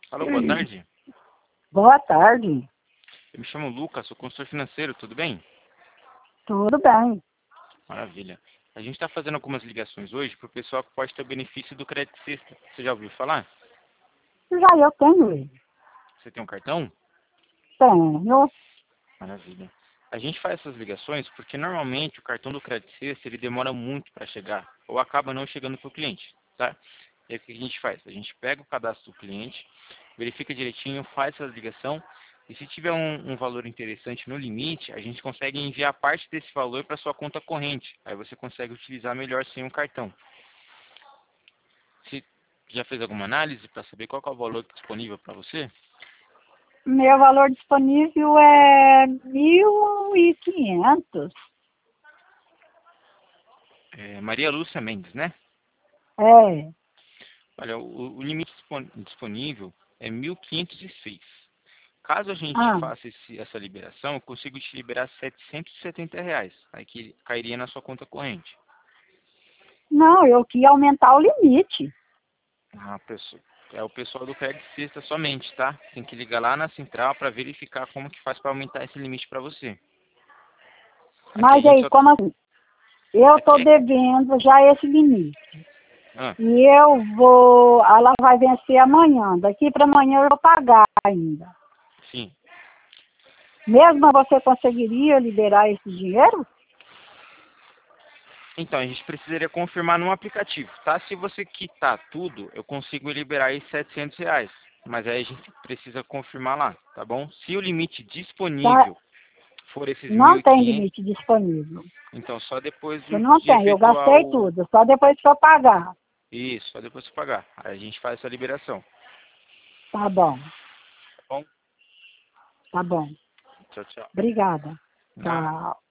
Alô, boa tarde. Boa tarde. Eu me chamo Lucas, sou consultor financeiro, tudo bem? Tudo bem. Maravilha. A gente está fazendo algumas ligações hoje para o pessoal que pode ter o benefício do crédito sexta. Você já ouviu falar? Já eu tenho ele. Você tem um cartão? Tenho. Maravilha. A gente faz essas ligações porque normalmente o cartão do crédito sexta ele demora muito para chegar ou acaba não chegando para o cliente, tá? E aí o que a gente faz? A gente pega o cadastro do cliente, verifica direitinho, faz essa ligação e se tiver um valor interessante no limite, a gente consegue enviar parte desse valor para sua conta corrente. Aí você consegue utilizar melhor sem o cartão. Você já fez alguma análise para saber qual que é o valor disponível para você? Meu valor disponível é 1.500. É, Maria Lúcia Mendes, né? É. Olha, o limite disponível é 1.506. Caso a gente Ah, faça essa liberação, eu consigo te liberar R$ 770. Aí que cairia na sua conta corrente. não, eu queria aumentar o limite. Ah, pessoal, é o pessoal do Crédito Sexta somente, tá? Tem que ligar lá na central para verificar como que faz para aumentar esse limite para você. Aqui a Mas gente aí, só... como assim? Eu estou Aqui... devendo já esse limite. Ah, E eu vou. Ela vai vencer amanhã. Daqui para amanhã eu vou pagar ainda. sim. Mesmo você conseguiria liberar esse dinheiro? Então, a gente precisaria confirmar no aplicativo, tá? Se você quitar tudo, eu consigo liberar aí R$ 700. Mas aí a gente precisa confirmar lá, tá bom? Se o limite Tá? disponível for esses Não tem 1.500, limite disponível. então só depois Eu não de tenho. Eu efetuar gastei o... tudo. Só depois que eu pagar. Isso, só depois de pagar. Aí a gente faz essa liberação. Tá bom. Tá bom? Tá bom. Tchau, tchau. Obrigada. Nada. Tchau.